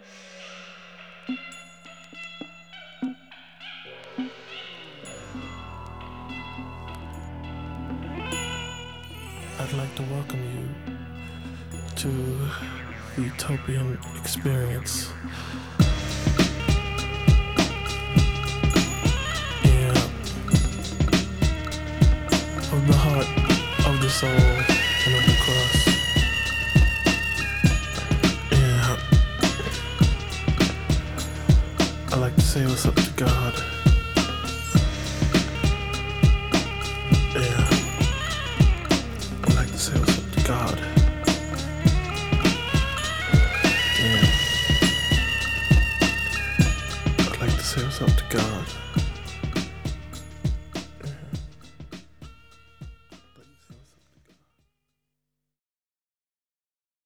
I'd like to welcome you to the Utopian experience. Yeah, of the heart, of the soul, and of the cross. Yeah, I like to say what's up to God. Yeah, I like to say what's up to God. Yeah, I'd like to say what's up to God.